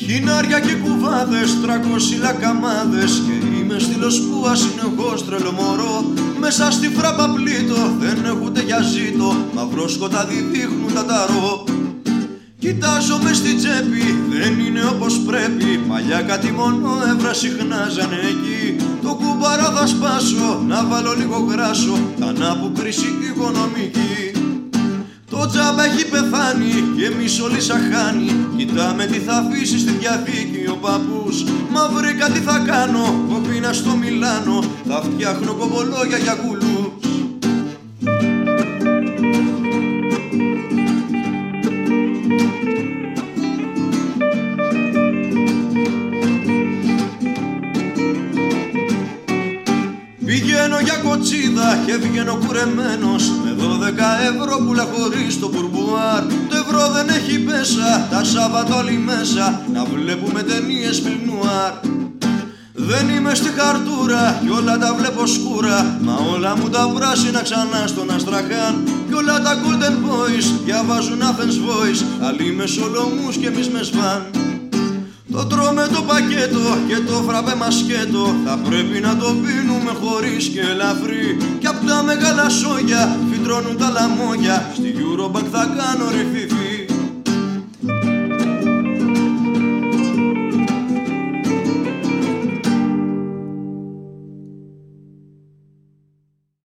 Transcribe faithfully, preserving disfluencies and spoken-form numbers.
Σκινάρια και κουβάδες, τρακόσι λακαμάδες. Και είμαι στήλος που ασυνεχώς τρελό μωρό. Μέσα στη φράπα πλήττω, δεν έχουνε για ζήτω. Μαυρό σκοτάδι δείχνουν τα ταρό. Κοιτάζω μες στην τσέπη, δεν είναι όπως πρέπει. Παλιά κάτι μόνο εύρα συχνάζανε εκεί. Το κουμπάρα θα σπάσω, να βάλω λίγο γράσο. Κανά που κρίση οικονομική. Το τζάμπα έχει πεθάνει και εμείς όλοι σαν χάνει. Κοιτάμε τι θα αφήσει στη διαθήκη ο παππούς. Μα βρήκα τι θα κάνω, κοπίνα στο Μιλάνο. Θα φτιάχνω κομπολόγια για κουλούς. Πηγαίνω για κοτσίδα και βγαίνω κουρεμένος. Με δώδεκα ευρώ πουλα χωρίς το μπουρμπουάρ. Το ευρώ δεν έχει πέσα, τα Σάββατα όλοι μέσα. Να βλέπουμε ταινίες φιλμνουάρ. Δεν είμαι στη χαρτούρα κι όλα τα βλέπω σκούρα. Μα όλα μου τα πράσινα ξανά στον Αστραχάν. Κι όλα τα Golden Boys διαβάζουν Athens Voice. Άλλοι με σολομούς και εμείς με σβάν. Το τρώμε το πακέτο και το φραπέ μασκέτο. Θα πρέπει να το πίνουμε χωρίς και ελαφρύ. Κι απ' τα μεγάλα σόγια φυτρώνουν τα λαμόγια. Στη Eurobank θα κάνω ρηφιφι.